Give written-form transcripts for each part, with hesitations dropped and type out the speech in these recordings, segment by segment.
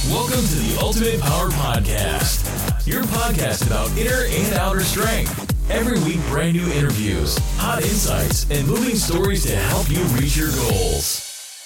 Welcome to the Ultimate Power Podcast, your podcast about inner and outer strength. Every week, brand new interviews, hot insights, and moving stories to help you reach your goals.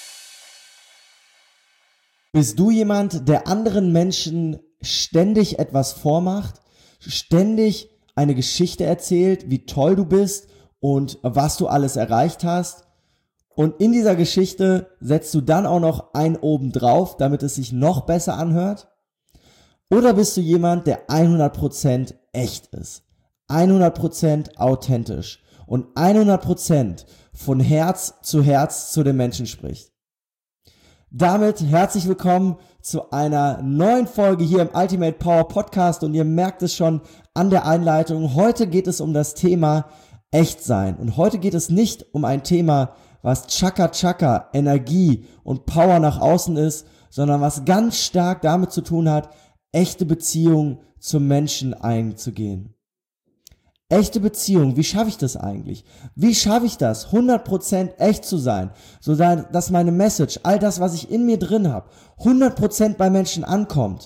Bist du jemand, der anderen Menschen ständig etwas vormacht, ständig eine Geschichte erzählt, wie toll du bist und was du alles erreicht hast? Und in dieser Geschichte setzt du dann auch noch einen oben drauf, damit es sich noch besser anhört? Oder bist du jemand, der 100% echt ist, 100% authentisch und 100% von Herz zu den Menschen spricht? Damit herzlich willkommen zu einer neuen Folge hier im Ultimate Power Podcast und ihr merkt es schon an der Einleitung. Heute geht es um das Thema Echtsein und heute geht es nicht um ein Thema, was Chaka, Energie und Power nach außen ist, sondern was ganz stark damit zu tun hat, echte Beziehungen zum Menschen einzugehen. Echte Beziehung, wie schaffe ich das eigentlich? Wie schaffe ich das, 100% echt zu sein, so dass meine Message, all das, was ich in mir drin habe, 100% bei Menschen ankommt?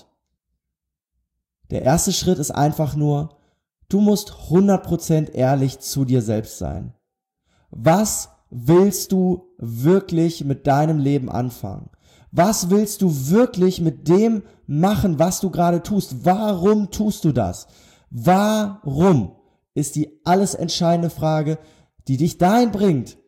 Der erste Schritt ist einfach nur, du musst 100% ehrlich zu dir selbst sein. Was willst du wirklich mit deinem Leben anfangen? Was willst du wirklich mit dem machen, was du gerade tust? Warum tust du das? Warum ist die alles entscheidende Frage, die dich dahin bringt,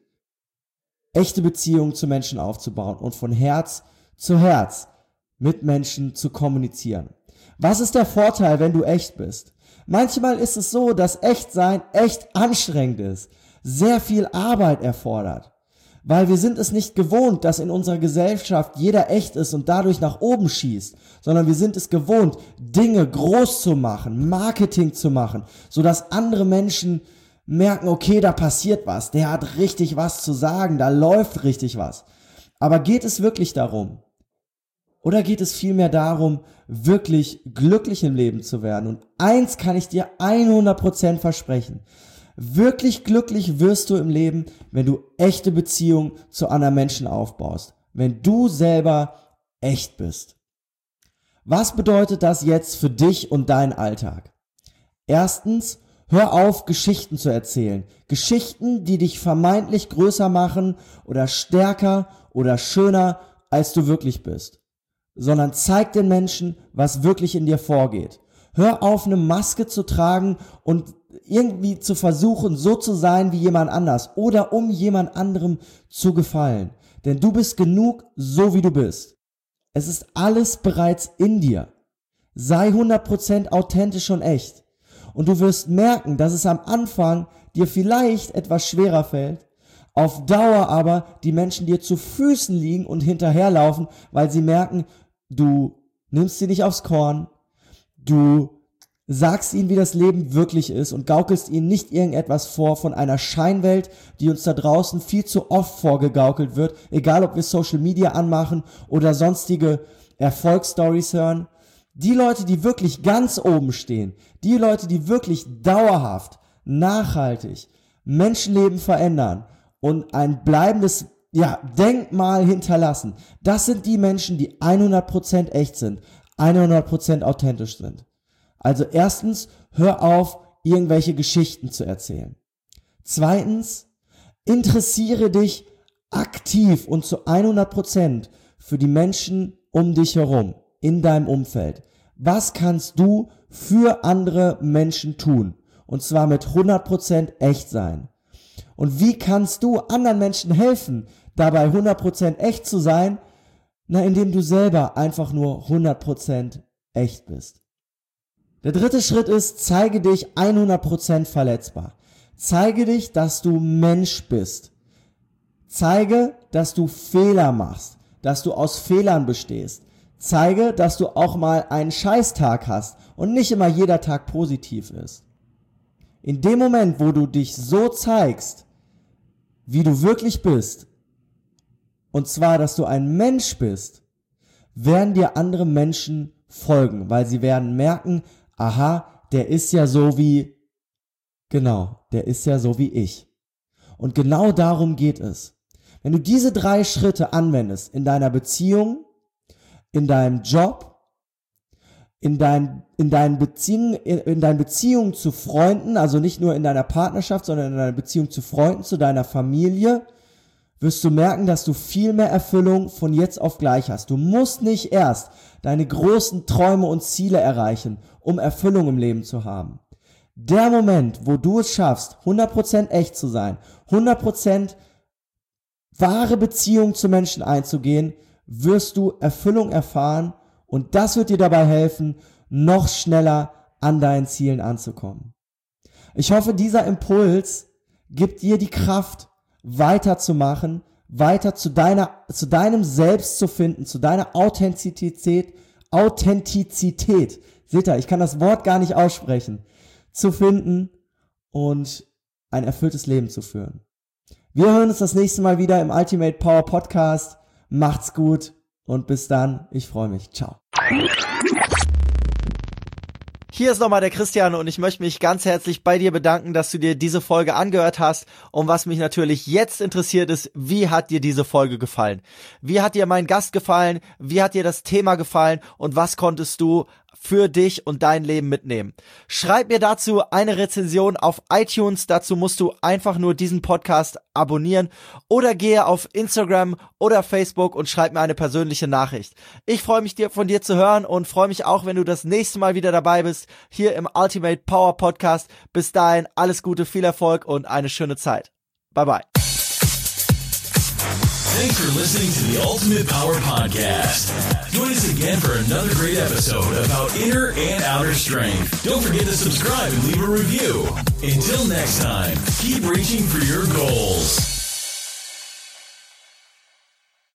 echte Beziehungen zu Menschen aufzubauen und von Herz zu Herz mit Menschen zu kommunizieren. Was ist der Vorteil, wenn du echt bist? Manchmal ist es so, dass Echtsein echt anstrengend ist, sehr viel Arbeit erfordert, weil wir sind es nicht gewohnt, dass in unserer Gesellschaft jeder echt ist und dadurch nach oben schießt, sondern wir sind es gewohnt, Dinge groß zu machen, Marketing zu machen, sodass andere Menschen merken, okay, da passiert was, der hat richtig was zu sagen, da läuft richtig was. Aber geht es wirklich darum? Oder geht es vielmehr darum, wirklich glücklich im Leben zu werden? Und eins kann ich dir 100% versprechen: Wirklich glücklich wirst du im Leben, wenn du echte Beziehungen zu anderen Menschen aufbaust. Wenn du selber echt bist. Was bedeutet das jetzt für dich und deinen Alltag? Erstens, hör auf, Geschichten zu erzählen. Geschichten, die dich vermeintlich größer machen oder stärker oder schöner, als du wirklich bist. Sondern zeig den Menschen, was wirklich in dir vorgeht. Hör auf, eine Maske zu tragen und irgendwie zu versuchen, so zu sein wie jemand anders oder um jemand anderem zu gefallen. Denn du bist genug, so wie du bist. Es ist alles bereits in dir. Sei 100% authentisch und echt. Und du wirst merken, dass es am Anfang dir vielleicht etwas schwerer fällt, auf Dauer aber die Menschen dir zu Füßen liegen und hinterherlaufen, weil sie merken, du nimmst sie nicht aufs Korn, du sagst ihnen, wie das Leben wirklich ist und gaukelst ihnen nicht irgendetwas vor von einer Scheinwelt, die uns da draußen viel zu oft vorgegaukelt wird, egal ob wir Social Media anmachen oder sonstige Erfolgsstories hören. Die Leute, die wirklich ganz oben stehen, die Leute, die wirklich dauerhaft, nachhaltig Menschenleben verändern und ein bleibendes Denkmal hinterlassen, das sind die Menschen, die 100% echt sind, 100% authentisch sind. Also erstens, hör auf, irgendwelche Geschichten zu erzählen. Zweitens, interessiere dich aktiv und zu 100% für die Menschen um dich herum, in deinem Umfeld. Was kannst du für andere Menschen tun? Und zwar mit 100% echt sein. Und wie kannst du anderen Menschen helfen, dabei 100% echt zu sein? Indem du selber einfach nur 100% echt bist. Der dritte Schritt ist, zeige dich 100% verletzbar. Zeige dich, dass du Mensch bist. Zeige, dass du Fehler machst, dass du aus Fehlern bestehst. Zeige, dass du auch mal einen Scheißtag hast und nicht immer jeder Tag positiv ist. In dem Moment, wo du dich so zeigst, wie du wirklich bist, und zwar, dass du ein Mensch bist, werden dir andere Menschen folgen, weil sie werden merken, aha, der ist ja so wie ich. Und genau darum geht es. Wenn du diese 3 Schritte anwendest in deiner Beziehung, in deinem Job in deinen Beziehungen zu Freunden, also nicht nur in deiner Partnerschaft, sondern in deiner Beziehung zu Freunden, zu deiner Familie, wirst du merken, dass du viel mehr Erfüllung von jetzt auf gleich hast. Du musst nicht erst deine großen Träume und Ziele erreichen, um Erfüllung im Leben zu haben. Der Moment, wo du es schaffst, 100% echt zu sein, 100% wahre Beziehung zu Menschen einzugehen, wirst du Erfüllung erfahren und das wird dir dabei helfen, noch schneller an deinen Zielen anzukommen. Ich hoffe, dieser Impuls gibt dir die Kraft, weiterzumachen, weiter zu deinem Selbst zu finden, zu deiner Authentizität, seht ihr, ich kann das Wort gar nicht aussprechen, zu finden und ein erfülltes Leben zu führen. Wir hören uns das nächste Mal wieder im Ultimate Power Podcast. Macht's gut und bis dann. Ich freue mich. Ciao. Hier ist nochmal der Christian und ich möchte mich ganz herzlich bei dir bedanken, dass du dir diese Folge angehört hast. Und was mich natürlich jetzt interessiert ist, wie hat dir diese Folge gefallen? Wie hat dir mein Gast gefallen? Wie hat dir das Thema gefallen? Und was konntest du für dich und dein Leben mitnehmen? Schreib mir dazu eine Rezension auf iTunes. Dazu musst du einfach nur diesen Podcast abonnieren oder gehe auf Instagram oder Facebook und schreib mir eine persönliche Nachricht. Ich freue mich, von dir zu hören und freue mich auch, wenn du das nächste Mal wieder dabei bist, hier im Ultimate Power Podcast. Bis dahin, alles Gute, viel Erfolg und eine schöne Zeit. Bye bye. Thanks for listening to the Ultimate Power Podcast. Join us again for another great episode about inner and outer strength. Don't forget to subscribe and leave a review. Until next time, keep reaching for your goals.